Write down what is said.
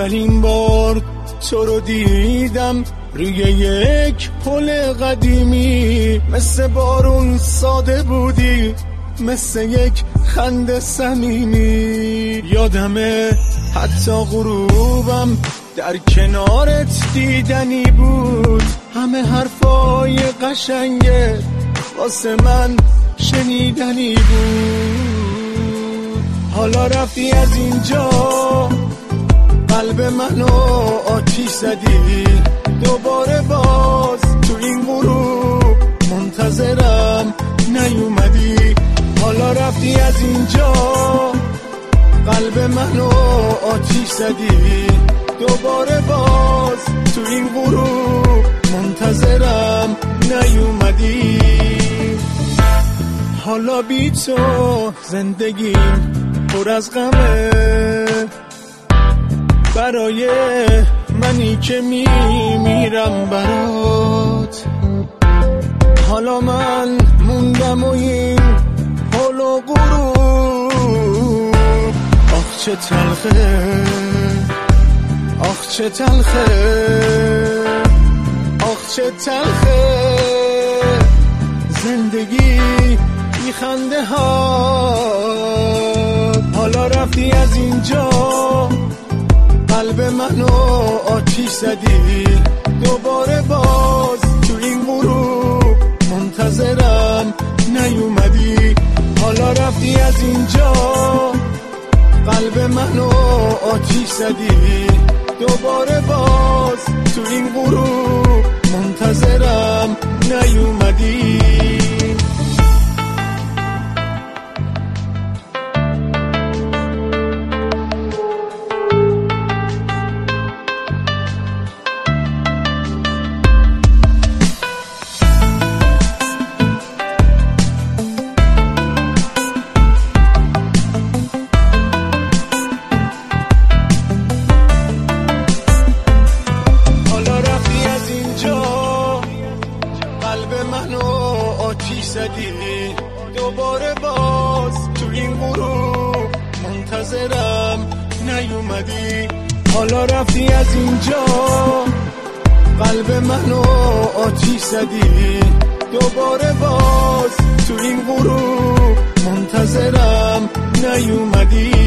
اولین بار تو رو دیدم روی یک پل قدیمی، مثل بارون ساده بودی، مثل یک خنده صمیمی. یادمه حتی غروبم در کنارت دیدنی بود، همه حرفای قشنگه واسه من شنیدنی بود. حالا رفتی از اینجا، قلب منو آتیش زدی، دوباره باز تو این غروب منتظرم نیومدی. حالا رفتی از اینجا، قلب منو آتیش زدی، دوباره باز تو این غروب منتظرم نیومدی. حالا بی تو زندگیم پر از غمه، برای منی که میمیرم برات. حالا من موندم و این حال و غروب، آخ چه تلخه، آخ چه تلخه، آخ چه تلخه زندگی بی خنده ها. حالا رفتی از اینجا، قلب منو آتیش زدی، دوباره باز تو این غروب منتظرم نیومدی. حالا رفتی از اینجا، قلب منو آتیش زدی، دوباره باز تو این غروب منتظرم نیومدی. آتیش زدی، دوباره باز تو این غروب منتظرم نیومدی. حالا رفتی از اینجا، قلب منو آتیش زدی، دوباره باز تو این غروب منتظرم نیومدی.